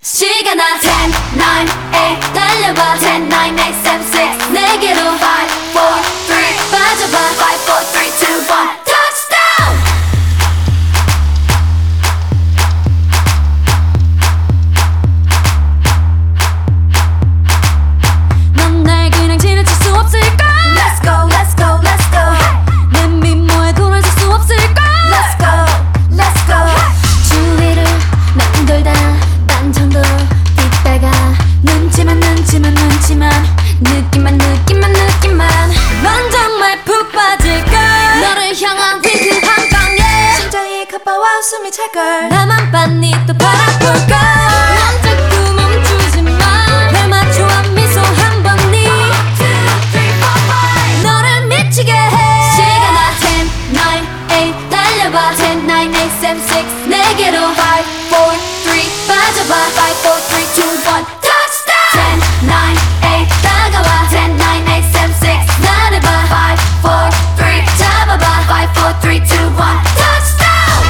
시간아 10, 9, 8 달려봐 10, 9, 8, 7, 6 내게로 5, 4, 3 빠져봐 5, 4, 3, 2, 1 touchdown! 넌 날 그냥 지나칠 수 없을까? Let's go, let's go, let's go 내 미모에 돌아설 수 없을까? Let's go, let's go 주위를 난 돌다 난 정도 뒷다가 눈치만 느낌만 넌 정말 푹 빠질걸 너를 향한 윙크 한 방에 심장이 가빠와 숨이 찰걸 나만 빤히 또 바라볼걸 넌 자꾸 멈추지마 날 맞춰와 미소 한 번이 너를 미치게 해 시간아 10, 9, 8 달려봐 10, 9, 8, 7, 6 내게로 5, 4, 3 빠져봐 5, 4, 3, 2, 1 touchdown 10, 9, 8 다가와 10, 9, 8, 7, 6 나를 봐 5, 4, 3 잡아봐 5, 4, 3, 2, 1 touchdown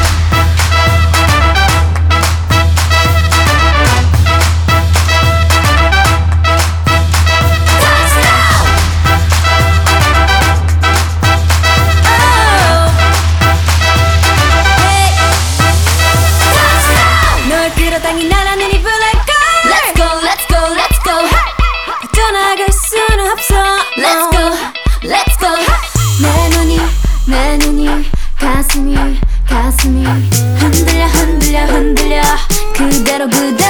널 끌어당긴 나라는 이 블랙걸 Let's go, let's go, let's go 떠나갈 수는 없어 Let's go, let's go 내 눈이 가슴이 흔들려 그대로